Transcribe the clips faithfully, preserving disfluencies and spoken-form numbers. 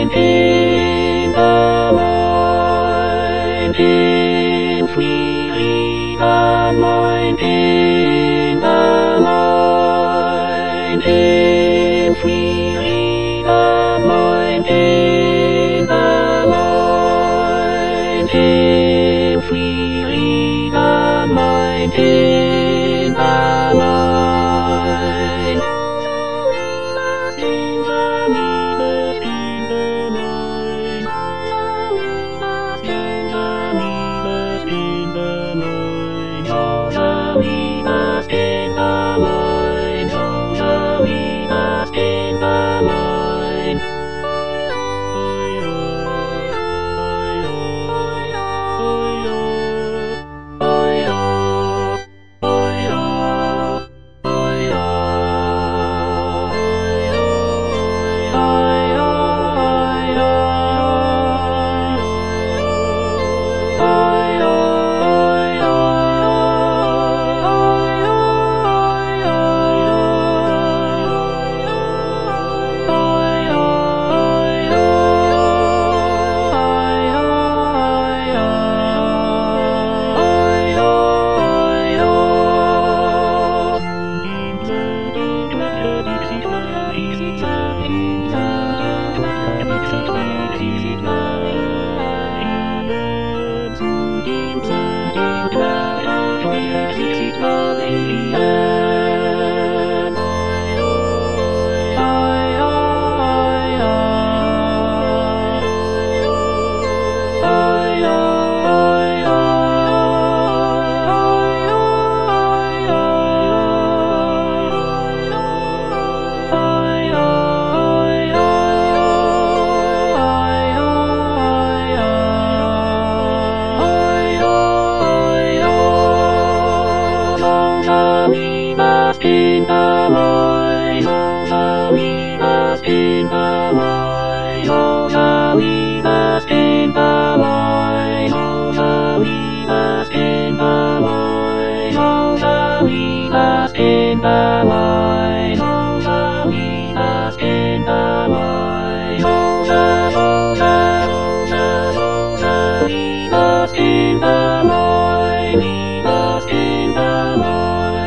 mind, in the mind, in freely the mind, in the mind, in freely the mind, in the mind, in freely the mind, in the mind. In the mind, we must in the mind, we must in the mind, we must in the mind, we must in the mind, we must in the mind, we must in the mind, we must in the mind.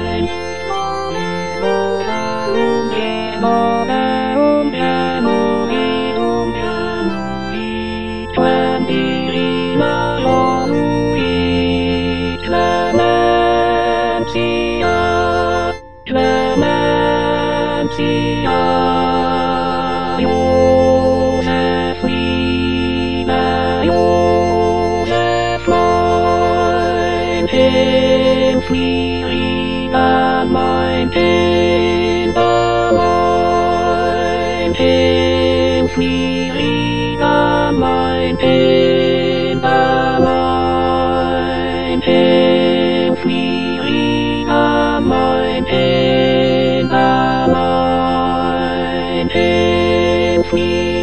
Joseph Lima, Joseph Mind, in freely the mind, in the mind, in freely the mind, in the mind, in freely the mind, in the mind, in free.